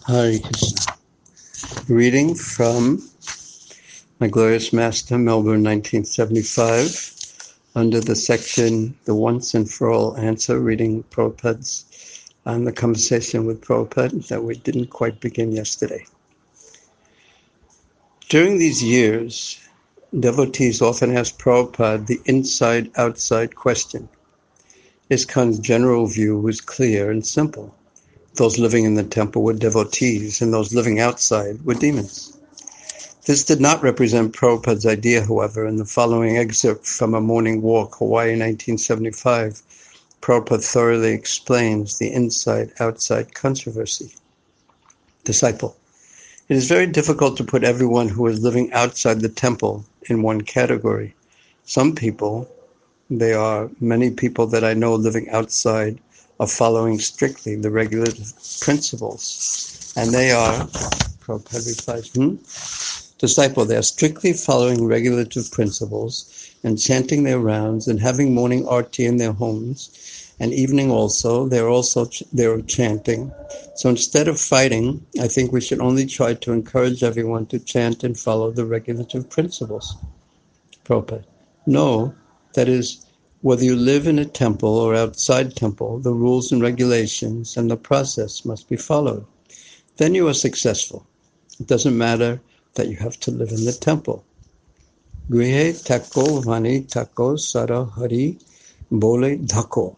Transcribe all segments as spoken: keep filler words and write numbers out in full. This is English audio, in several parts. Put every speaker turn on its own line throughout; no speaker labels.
Hare Krishna. Reading from My Glorious Master, Melbourne, nineteen seventy-five, under the section, The Once and For All Answer, reading Prabhupada's on the conversation with Prabhupada that we didn't quite begin yesterday. During these years, devotees often ask Prabhupada the inside-outside question. ISKCON's general view was clear and simple. Those living in the temple were devotees, and those living outside were demons. This did not represent Prabhupada's idea, however. In the following excerpt from A Morning Walk, Hawaii, nineteen seventy-five, Prabhupada thoroughly explains the inside-outside controversy. Disciple. It is very difficult to put everyone who is living outside the temple in one category. Some people, there are many people that I know living outside, are following strictly the regulative principles. And they are, Prabhupada replies, hmm? Disciple, they are strictly following regulative principles and chanting their rounds and having morning arti in their homes, and evening also, they're also ch- they're chanting. So instead of fighting, I think we should only try to encourage everyone to chant and follow the regulative principles. Prabhupada, no, that is, whether you live in a temple or outside temple, the rules and regulations and the process must be followed. Then you are successful. It doesn't matter that you have to live in the temple. Grihe tako vani tako sara hari bole dhako.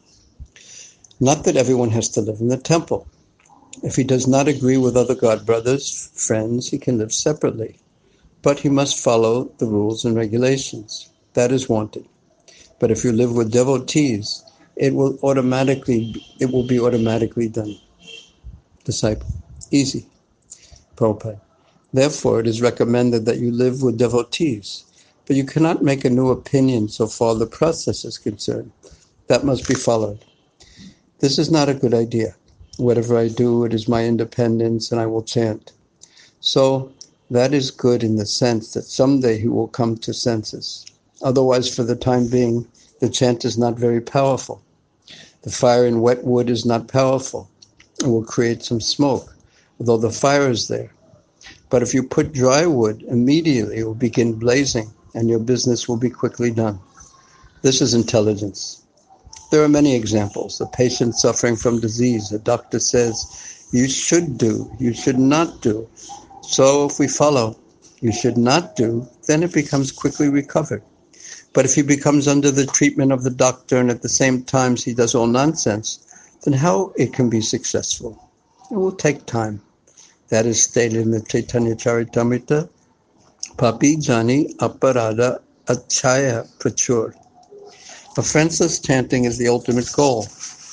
Not that everyone has to live in the temple. If he does not agree with other God brothers, friends, he can live separately. But he must follow the rules and regulations. That is wanted. But if you live with devotees, it will automatically, it will be automatically done. Disciple. Easy. Prabhupada. Therefore, it is recommended that you live with devotees. But you cannot make a new opinion so far the process is concerned. That must be followed. This is not a good idea. Whatever I do, it is my independence and I will chant. So, that is good in the sense that someday he will come to senses. Otherwise, for the time being, the chant is not very powerful. The fire in wet wood is not powerful. It will create some smoke, although the fire is there. But if you put dry wood, immediately it will begin blazing, and your business will be quickly done. This is intelligence. There are many examples. A patient suffering from disease, a doctor says, you should do, you should not do. So if we follow, you should not do, then it becomes quickly recovered. But if he becomes under the treatment of the doctor and at the same time he does all nonsense, then how it can be successful? It will take time. That is stated in the Chaitanya Charitamrita, Papi Jani Aparada Achaya Prachur. Offenseless chanting is the ultimate goal.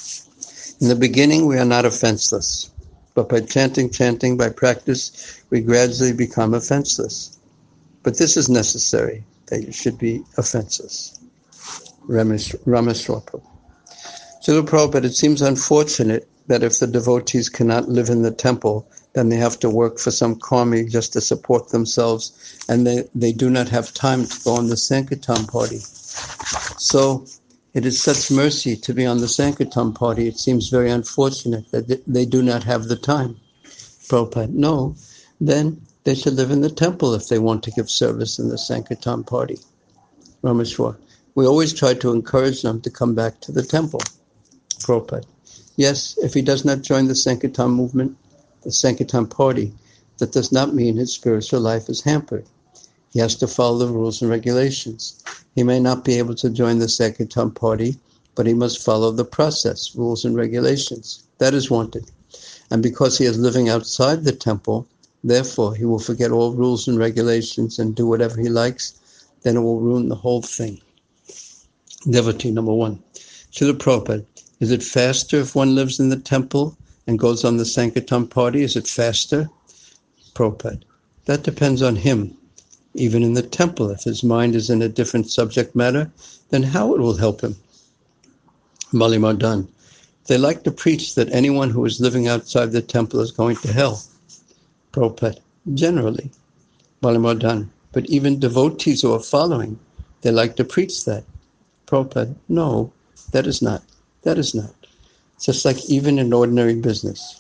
In the beginning, we are not offenseless. But by chanting, chanting, by practice, we gradually become offenseless. But this is necessary, that you should be offenseless. Rameswara. Srila Prabhupada, it seems unfortunate that if the devotees cannot live in the temple, then they have to work for some karmi just to support themselves, and they, they do not have time to go on the Sankirtan party. So it is such mercy to be on the Sankirtan party. It seems very unfortunate that they do not have the time. Prabhupada, no, then they should live in the temple if they want to give service in the Sankirtan party. Rameshwar, we always try to encourage them to come back to the temple. Prabhupada, yes, if he does not join the Sankirtan movement, the Sankirtan party, that does not mean his spiritual life is hampered. He has to follow the rules and regulations. He may not be able to join the Sankirtan party, but he must follow the process, rules and regulations. That is wanted. And because he is living outside the temple, therefore he will forget all rules and regulations and do whatever he likes, then it will ruin the whole thing. Devotee number one. Srila Prabhupada, is it faster if one lives in the temple and goes on the Sankirtan party? Is it faster? Prabhupada, that depends on him. Even in the temple, if his mind is in a different subject matter, then how it will help him? Mali Mardan, they like to preach that anyone who is living outside the temple is going to hell. Prabhupada, generally. Mali Mardan, but even devotees who are following, they like to preach that. Prabhupada, no, that is not. That is not. Just like even in ordinary business.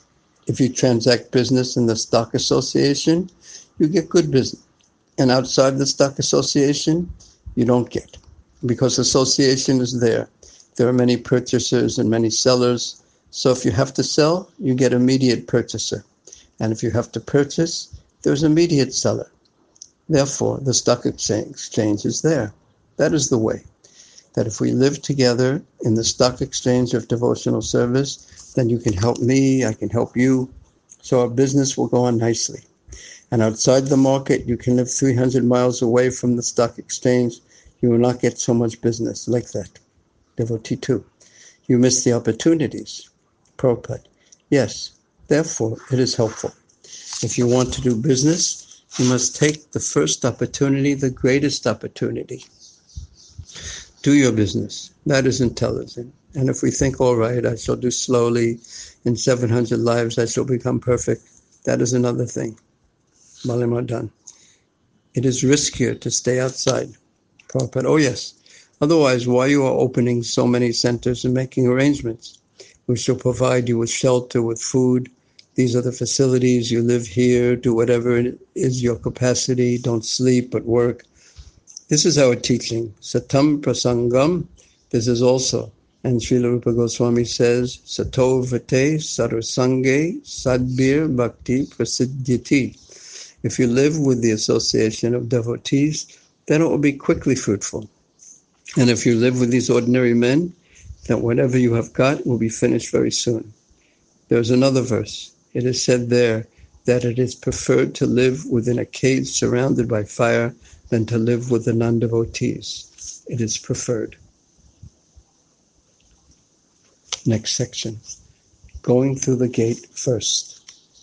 If you transact business in the stock association, you get good business. And outside the stock association, you don't get. Because association is there. There are many purchasers and many sellers. So if you have to sell, you get immediate purchaser. And if you have to purchase, there's immediate seller. Therefore, the stock exchange is there. That is the way. That if we live together in the stock exchange of devotional service, then you can help me, I can help you. So our business will go on nicely. And outside the market, you can live three hundred miles away from the stock exchange. You will not get so much business like that. Devotee two. You miss the opportunities. Prabhupada. Yes, therefore it is helpful. If you want to do business, you must take the first opportunity, the greatest opportunity. Do your business. That is intelligent. And if we think, all right, I shall do slowly, in seven hundred lives I shall become perfect, that is another thing. Malimadan. It is riskier to stay outside. Prabhupada, oh yes. Otherwise, why you are opening so many centers and making arrangements? We shall provide you with shelter, with food. These are the facilities. You live here, do whatever is your capacity. Don't sleep, but work. This is our teaching. Satam prasangam. This is also. And Srila Rupa Goswami says, Sato vate sarvasange sadbir bhakti prasiddhyati. If you live with the association of devotees, then it will be quickly fruitful. And if you live with these ordinary men, then whatever you have got will be finished very soon. There's another verse. It is said there that it is preferred to live within a cage surrounded by fire than to live with the non-devotees. It is preferred. Next section. Going through the gate first.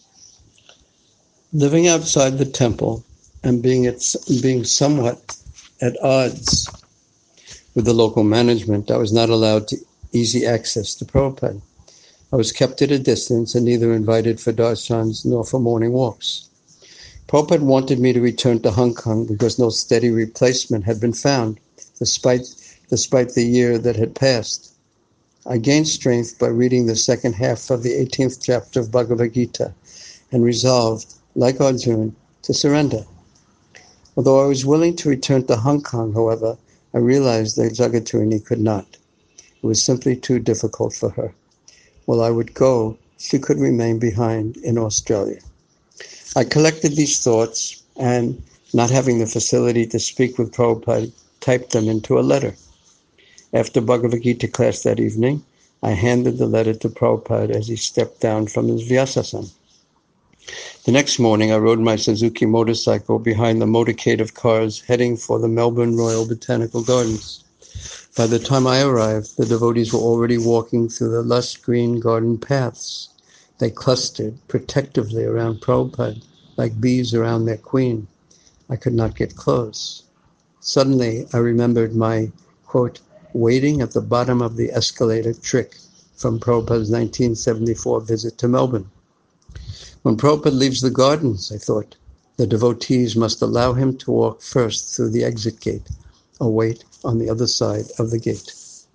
Living outside the temple and being at, being somewhat at odds with the local management, I was not allowed to easy access to Prabhupada. I was kept at a distance and neither invited for darshans nor for morning walks. Prabhupada wanted me to return to Hong Kong because no steady replacement had been found, despite, despite the year that had passed. I gained strength by reading the second half of the eighteenth chapter of Bhagavad Gita and resolved, like Arjuna, to surrender. Although I was willing to return to Hong Kong, however, I realized that Jagatrini could not. It was simply too difficult for her. While I would go, she could remain behind in Australia. I collected these thoughts and, not having the facility to speak with Prabhupada, typed them into a letter. After Bhagavad Gita class that evening, I handed the letter to Prabhupada as he stepped down from his Vyasasana. The next morning, I rode my Suzuki motorcycle behind the motorcade of cars heading for the Melbourne Royal Botanical Gardens. By the time I arrived, the devotees were already walking through the lush green garden paths. They clustered protectively around Prabhupada, like bees around their queen. I could not get close. Suddenly, I remembered my, quote, waiting at the bottom of the escalator trick from Prabhupada's nineteen seventy-four visit to Melbourne. When Prabhupada leaves the gardens, I thought, the devotees must allow him to walk first through the exit gate, or wait on the other side of the gate.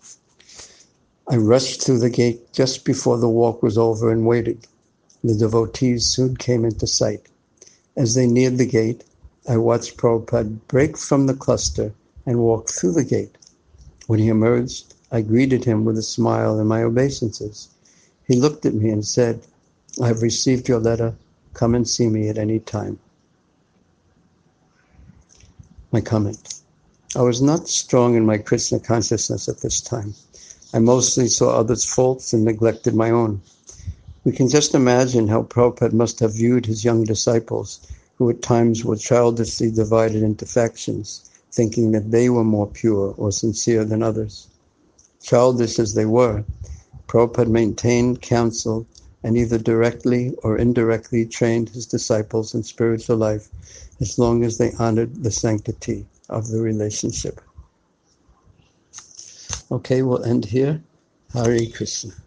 I rushed through the gate just before the walk was over and waited. The devotees soon came into sight. As they neared the gate, I watched Prabhupada break from the cluster and walk through the gate. When he emerged, I greeted him with a smile and my obeisances. He looked at me and said, I have received your letter. Come and see me at any time. My comment. I was not strong in my Krishna consciousness at this time. I mostly saw others' faults and neglected my own. We can just imagine how Prabhupada must have viewed his young disciples, who at times were childishly divided into factions, thinking that they were more pure or sincere than others. Childish as they were, Prabhupada maintained, counseled, and either directly or indirectly trained his disciples in spiritual life as long as they honored the sanctity of the relationship. Okay, we'll end here. Hare Krishna.